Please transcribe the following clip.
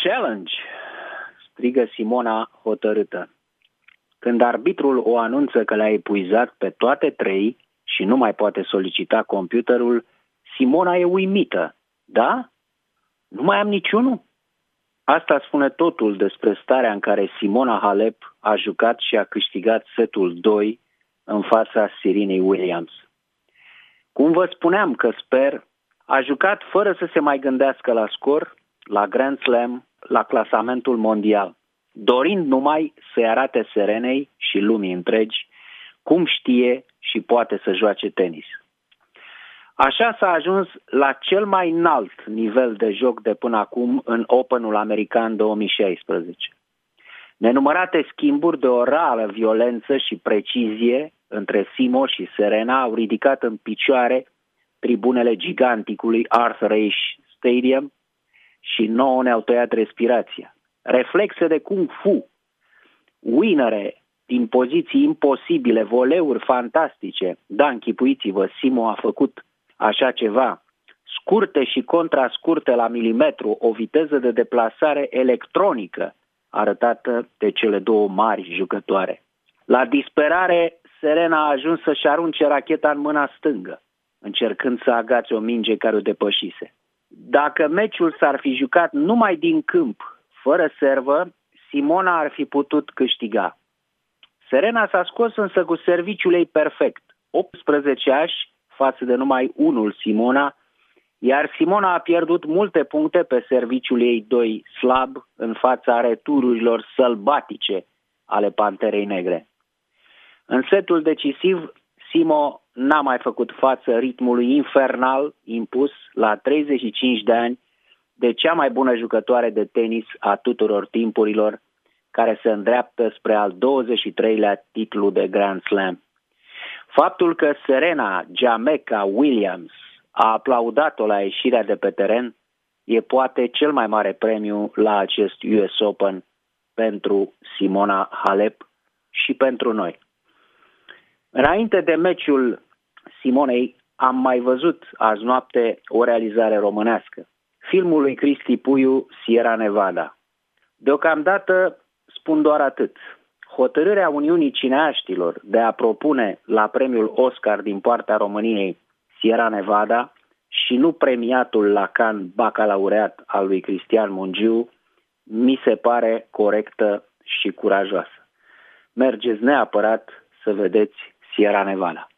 challenge, strigă Simona hotărâtă. Când arbitrul o anunță că le-a epuizat pe toate trei și nu mai poate solicita computerul, Simona e uimită. Da? Nu mai am niciunul? Asta spune totul despre starea în care Simona Halep a jucat și a câștigat setul 2 în fața Serenei Williams. Cum vă spuneam că sper, a jucat fără să se mai gândească la scor, la Grand Slam, la clasamentul mondial, dorind numai să-i arate Serenei și lumii întregi cum știe și poate să joace tenis. Așa s-a ajuns la cel mai înalt nivel de joc de până acum în Openul American 2016. Nenumărate schimburi de o rară violență și precizie între Simo și Serena au ridicat în picioare tribunele giganticului Arthur Ashe Stadium și nouă ne-au tăiat respirația. Reflexe de kung fu, winere din poziții imposibile, voleuri fantastice. Da, închipuiți-vă, Simo a făcut așa ceva. Scurte și contrascurte la milimetru, o viteză de deplasare electronică arătată de cele două mari jucătoare. La disperare, Serena a ajuns să-și arunce racheta în mâna stângă, încercând să agațe o minge care o depășise. Dacă meciul s-ar fi jucat numai din câmp, fără servă, Simona ar fi putut câștiga. Serena s-a scos însă cu serviciul ei perfect, 18 ași față de numai unul Simona, iar Simona a pierdut multe puncte pe serviciul ei 2 slab în fața retururilor sălbatice ale Panterei Negre. În setul decisiv, Simo n-a mai făcut față ritmului infernal impus la 35 de ani de cea mai bună jucătoare de tenis a tuturor timpurilor, care se îndreaptă spre al 23-lea titlu de Grand Slam. Faptul că Serena Jamaica Williams a aplaudat-o la ieșirea de pe teren e poate cel mai mare premiu la acest US Open pentru Simona Halep și pentru noi. Înainte de meciul Simonei am mai văzut azi noapte o realizare românească. Filmul lui Cristi Puiu, Sierra Nevada. Deocamdată spun doar atât. Hotărârea Uniunii Cineaștilor de a propune la premiul Oscar din partea României Sierra Nevada și nu premiatul la Cannes bacalaureat al lui Cristian Mungiu mi se pare corectă și curajoasă. Mergeți neapărat să vedeți Sierra Nevada.